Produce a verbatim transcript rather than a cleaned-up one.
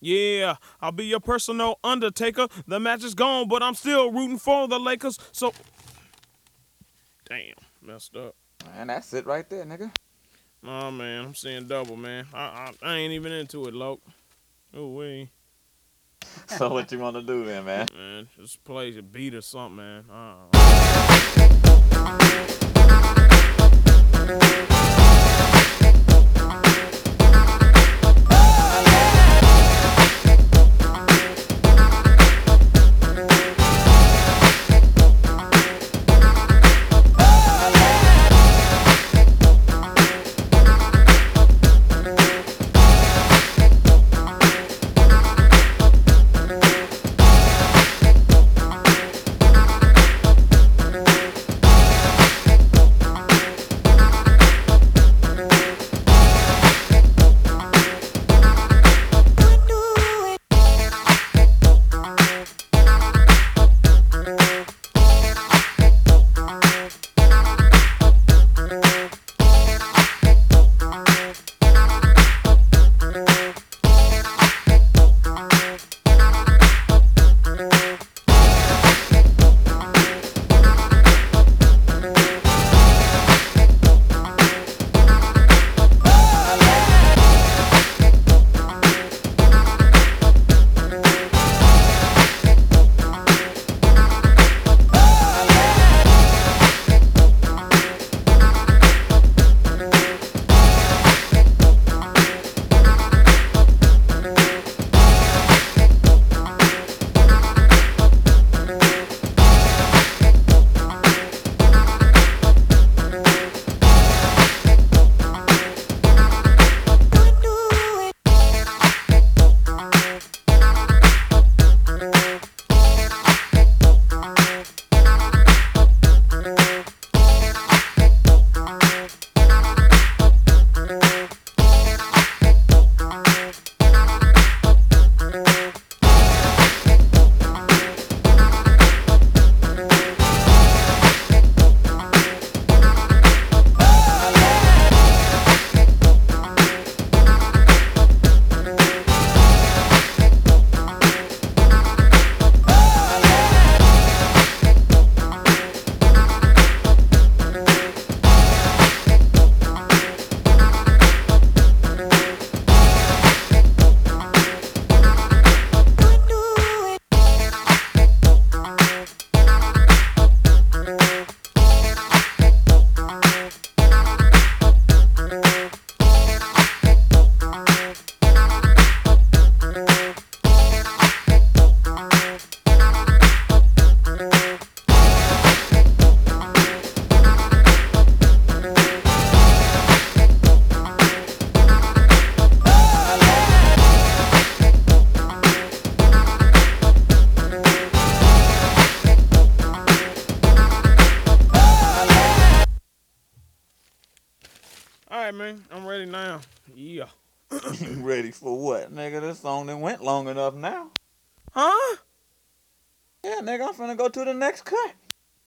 Yeah, I'll be your personal Undertaker. The match is gone, but I'm still rooting for the Lakers. So, damn, messed up. Man, that's it right there, nigga. Nah, man, I'm seeing double, man. I I, I ain't even into it, Loke. Oh, wait. So what you want to do then, man? Man, just play a beat or something, man. Uh-uh. All right, man. I'm ready now. Yeah. You ready for what, nigga? This song done went long enough now. Huh? Yeah, nigga, I'm finna go to the next cut.